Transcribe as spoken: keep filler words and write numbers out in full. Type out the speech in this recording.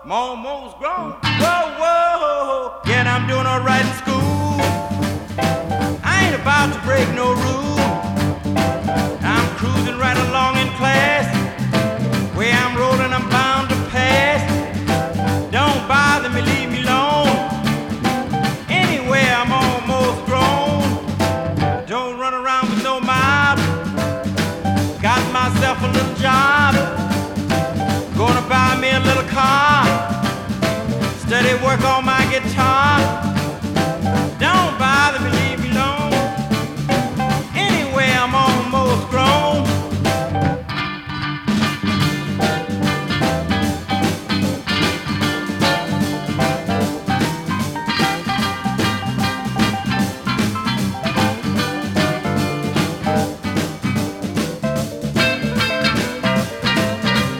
I'm almost grown. Whoa, whoa, yeah, I'm doing all right in school. I ain't about to break no rule. I'm cruising right along in class.